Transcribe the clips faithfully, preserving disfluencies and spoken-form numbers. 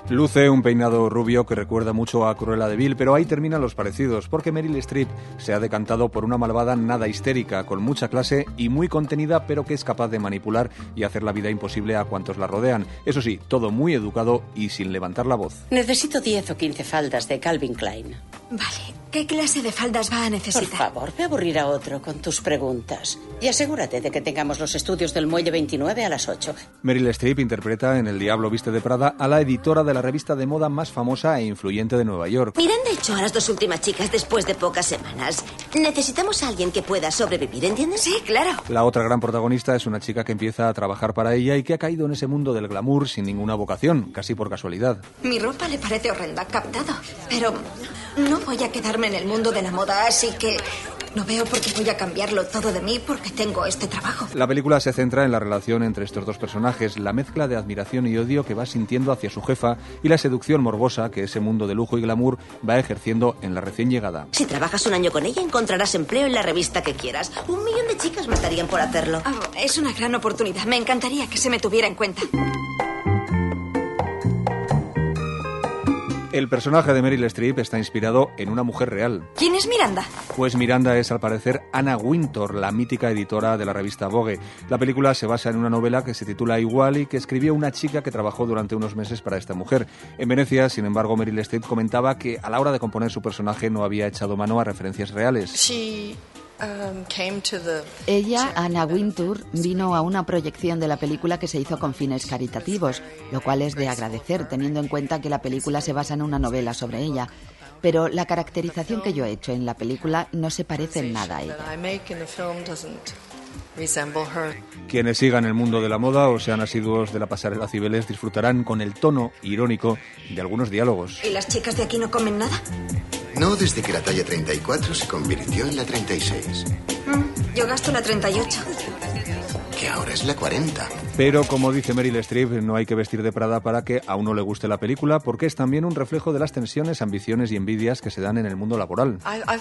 Luce un peinado rubio que recuerda mucho a Cruella de Vil, pero ahí terminan los parecidos, porque Meryl Streep se ha decantado por una malvada nada histérica, con mucha clase y muy contenida, pero que es capaz de manipular y hacer la vida imposible a cuantos la rodean. Eso sí, todo muy educado y sin levantar la voz. Necesito diez o quince faldas de Calvin Klein. Vale. ¿Qué clase de faldas va a necesitar? Por favor, ve a aburrir a otro con tus preguntas. Y asegúrate de que tengamos los estudios del Muelle veintinueve a las ocho. Meryl Streep interpreta en El Diablo Viste de Prada a la editora de la revista de moda más famosa e influyente de Nueva York. Miranda echó a las dos últimas chicas después de pocas semanas. Necesitamos a alguien que pueda sobrevivir, ¿entiendes? Sí, claro. La otra gran protagonista es una chica que empieza a trabajar para ella y que ha caído en ese mundo del glamour sin ninguna vocación, casi por casualidad. Mi ropa le parece horrenda, captado. Pero no voy a quedarme en el mundo de la moda, así que no veo por qué voy a cambiarlo todo de mí porque tengo este trabajo. La película se centra en la relación entre estos dos personajes, la mezcla de admiración y odio que va sintiendo hacia su jefa y la seducción morbosa que ese mundo de lujo y glamour va ejerciendo en la recién llegada. Si trabajas un año con ella, encontrarás empleo en la revista que quieras. Un millón de chicas matarían por hacerlo. Oh, es una gran oportunidad. Me encantaría que se me tuviera en cuenta. El personaje de Meryl Streep está inspirado en una mujer real. ¿Quién es Miranda? Pues Miranda es, al parecer, Anna Wintour, la mítica editora de la revista Vogue. La película se basa en una novela que se titula igual y que escribió una chica que trabajó durante unos meses para esta mujer. En Venecia, sin embargo, Meryl Streep comentaba que a la hora de componer su personaje no había echado mano a referencias reales. She... Um, came to the... Ella, Anna Wintour, vino a una proyección de la película que se hizo con fines caritativos, lo cual es de agradecer, teniendo en cuenta que la película se basa en una novela sobre ella. Pero la caracterización que yo he hecho en la película no se parece en nada a ella. Quienes sigan el mundo de la moda o sean asiduos de la pasarela Cibeles disfrutarán con el tono irónico de algunos diálogos. ¿Y las chicas de aquí no comen nada? No, desde que la talla treinta y cuatro se convirtió en la treinta y seis. Mm, yo gasto la treinta y ocho. Que ahora es la cuarenta. Pero, como dice Meryl Streep, no hay que vestir de Prada para que a uno le guste la película, porque es también un reflejo de las tensiones, ambiciones y envidias que se dan en el mundo laboral.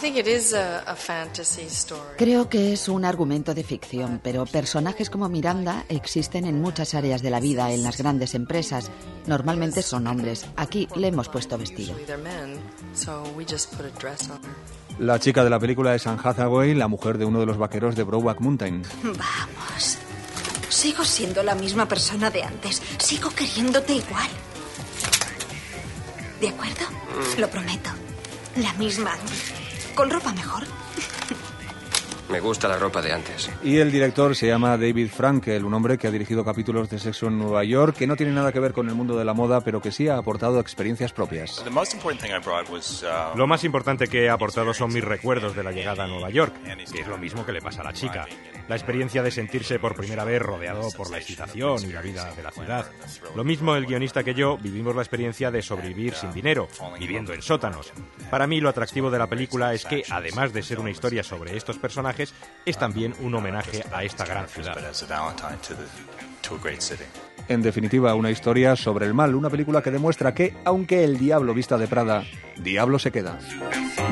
Creo que es un argumento de ficción, pero personajes como Miranda existen en muchas áreas de la vida, en las grandes empresas. Normalmente son hombres. Aquí le hemos puesto vestido. La chica de la película es Anne Hathaway, la mujer de uno de los vaqueros de Brokeback Mountain. Vamos. Sigo siendo la misma persona de antes. Sigo queriéndote igual. ¿De acuerdo? Lo prometo. La misma. Con ropa mejor. Me gusta la ropa de antes. Y el director se llama David Frankel, un hombre que ha dirigido capítulos de Sexo en Nueva York, que no tiene nada que ver con el mundo de la moda, pero que sí ha aportado experiencias propias. Lo más importante que he aportado son mis recuerdos de la llegada a Nueva York, que es lo mismo que le pasa a la chica. La experiencia de sentirse por primera vez rodeado por la excitación y la vida de la ciudad. Lo mismo el guionista que yo vivimos la experiencia de sobrevivir sin dinero, viviendo en sótanos. Para mí lo atractivo de la película es que, además de ser una historia sobre estos personajes, es también un homenaje a esta gran ciudad. En definitiva, una historia sobre el mal, una película que demuestra que, aunque el diablo vista de Prada, diablo se queda.